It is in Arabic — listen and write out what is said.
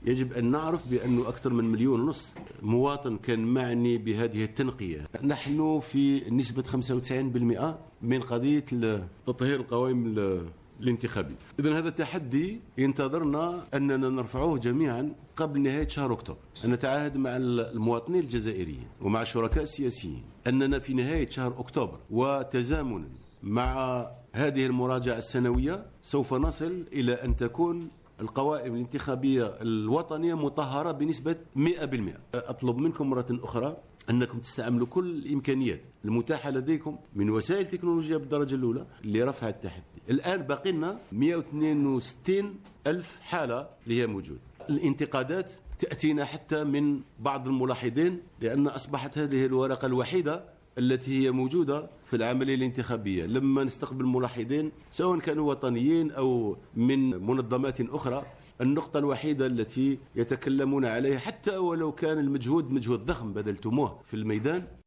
يجب أن نعرف بأنه أكثر من 1.5 مليون مواطن كان معني بهذه التنقية. نحن في نسبة 95% من قضية تطهير القوائم الانتخابية. إذن هذا التحدي ينتظرنا أننا نرفعه جميعا قبل نهاية شهر أكتوبر. أن نتعاهد مع المواطنين الجزائريين ومع الشركاء السياسيين أننا في نهاية شهر أكتوبر وتزامنا مع هذه المراجعة السنوية سوف نصل إلى أن تكون القوائم الانتخابية الوطنية مطهرة بنسبة 100%. أطلب منكم مرة أخرى أنكم تستعملوا كل الإمكانيات المتاحة لديكم من وسائل تكنولوجيا بالدرجة الأولى لرفع التحدي. الآن باقي لنا 162 ألف حالة اللي هي موجودة. الانتقادات تأتينا حتى من بعض الملاحظين لأن أصبحت هذه الورقة الوحيدة التي هي موجودة في العملية الانتخابية. لما نستقبل ملاحظين سواء كانوا وطنيين أو من منظمات أخرى، النقطة الوحيدة التي يتكلمون عليها حتى ولو كان المجهود مجهود ضخم بذلتموه في الميدان